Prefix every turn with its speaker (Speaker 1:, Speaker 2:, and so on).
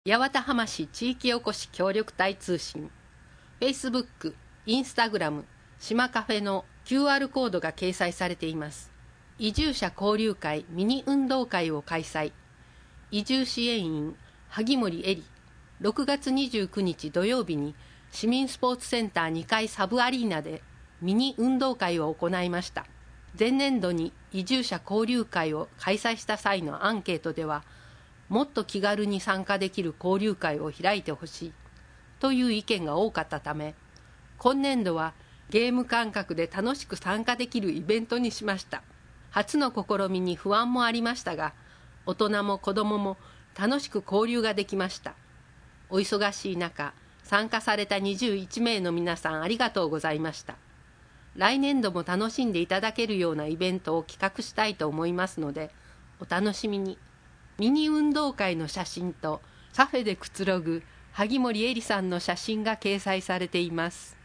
Speaker 1: 八幡浜市地域おこし協力隊通信 Facebook、Instagram、島カフェの QR コードが掲載されています。移住者交流会ミニ運動会を開催。移住支援員萩森恵里、6月29日土曜日に市民スポーツセンター2階サブアリーナでミニ運動会を行いました。前年度に移住者交流会を開催した際のアンケートでは、もっと気軽に参加できる交流会を開いてほしいという意見が多かったため、今年度はゲーム感覚で楽しく参加できるイベントにしました。初の試みに不安もありましたが、大人も子どもも楽しく交流ができました。お忙しい中、参加された21名の皆さんありがとうございました。来年度も楽しんでいただけるようなイベントを企画したいと思いますので、お楽しみに。ミニ運動会の写真とカフェでくつろぐ萩森恵里さんの写真が掲載されています。